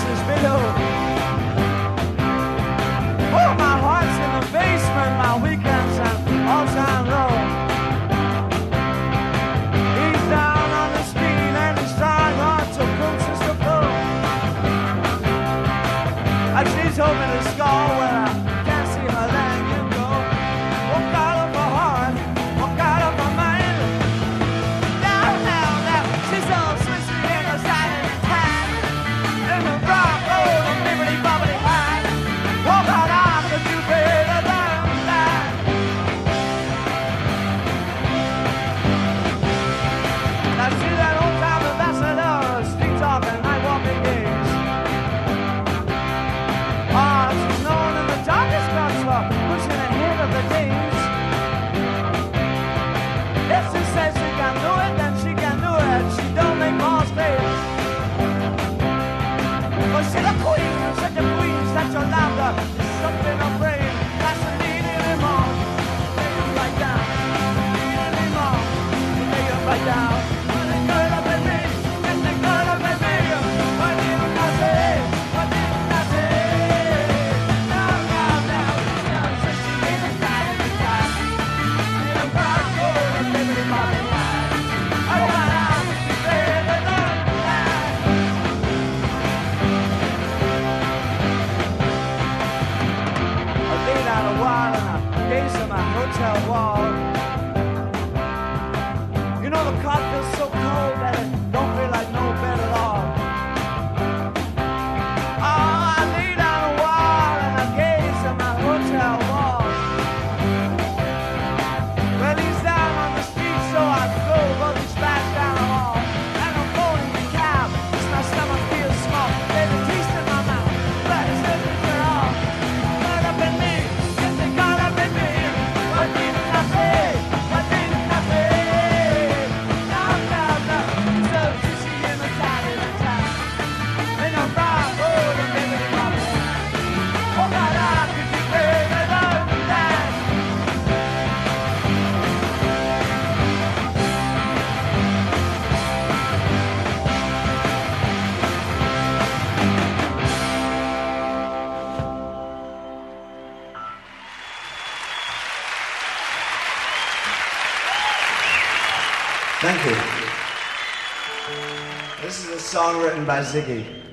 ashes below. Oh, my heart's in the basement, my weekends and all time low. He's down on the street and he's trying hard to pull Sister Flow. And she's hoping to score where I can't see her letting you go. Walk out of her heart, walk out of her mind. Down, down, down, she's all switching in her side of the time. In the rock, roll, the bibbity bobbity high. Walk out on, but you better learn that. Now see that old time ambassador, street talking, night walking games. She's known in the darkest cuts for pushing ahead of the days. If she says she can do it, then she can do it. She don't make false claims. But she's a queen, such a queen, such a laughter is something afraid. Fascinating anymore. Lay him right down. Need anymore. Lay him right down. When they girl up at me, when they girl up at me, what did I say? What did I say? Hotel wall. You know the car feels so cold that it don't feel like no bed at all. Oh, I lay down a wall and I gaze at my hotel wall. Well, he's down on the street, so I go, but he's back down the hall. And I'm going in the cab, cause my stomach feels small. There's a taste in my mouth, but it's nothing at all. Caught up in me, yes, they caught up in me. What did I say? What did I say? Now, now, now, so juicy in the side of the town. And I'm rock, oh, the baby, oh, God, I could be baby, love and that. Thank you. This is a song written by Ziggy.